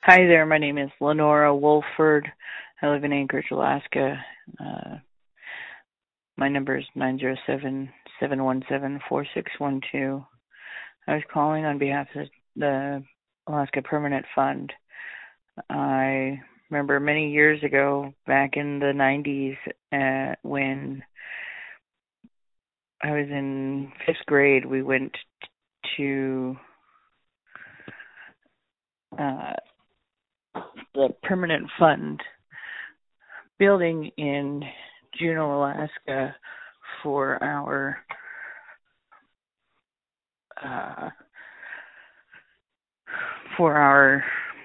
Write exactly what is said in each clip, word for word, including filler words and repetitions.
Hi there, my name is Lenora Wolford. I live in Anchorage, Alaska. Uh, my number is nine zero seven, seven one seven, four six one two. I was calling on behalf of the Alaska Permanent Fund. I remember many years ago, back in the nineties, uh, when I was in fifth grade, we went to uh, the Permanent Fund building in Juneau, Alaska for our uh, for our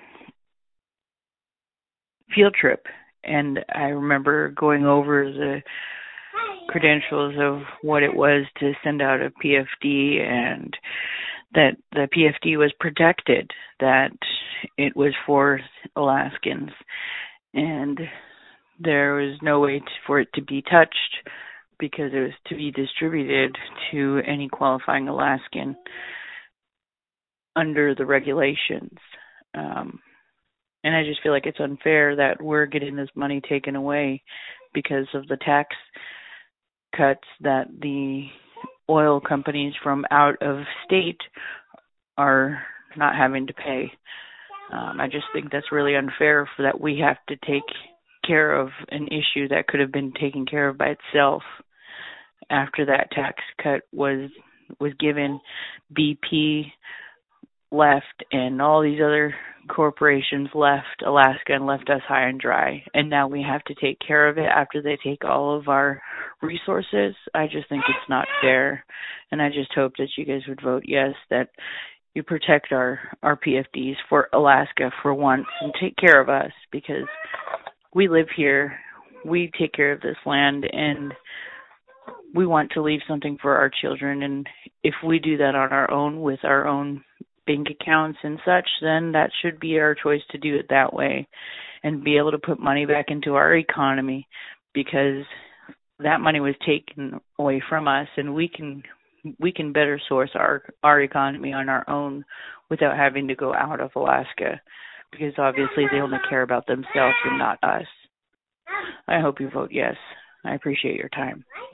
field trip, and I remember going over the credentials of what it was to send out a P F D, and that the P F D was protected, that it was for Alaskans, and there was no way to, for it to be touched because it was to be distributed to any qualifying Alaskan under the regulations. Um, and I just feel like it's unfair that we're getting this money taken away because of the tax cuts that the oil companies from out of state are not having to pay. Um, I just think that's really unfair for that we have to take care of an issue that could have been taken care of by itself after that tax cut was was given. B P left and all these other corporations left Alaska and left us high and dry, and now we have to take care of it after they take all of our resources. I just think it's not fair, and I just hope that you guys would vote yes, that you protect our, our P F Ds for Alaska for once and take care of us, because we live here, we take care of this land, and we want to leave something for our children. And if we do that on our own with our own bank accounts and such, then that should be our choice to do it that way and be able to put money back into our economy, because that money was taken away from us, and we can we can better source our our economy on our own without having to go out of Alaska, because obviously they only care about themselves and not us. I hope you vote yes. I appreciate your time.